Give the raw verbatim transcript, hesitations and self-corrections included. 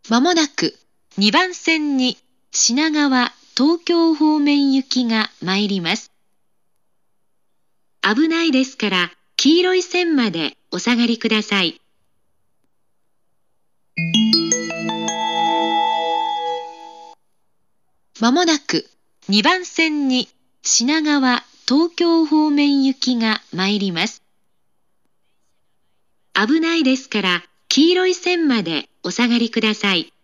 まもなくにばん線に品川・東京方面行きが参ります。危ないですから黄色い線までお下がりください。まもなくにばん線に品川・東京方面行きが参ります。危ないですから黄色い線までお下がりください。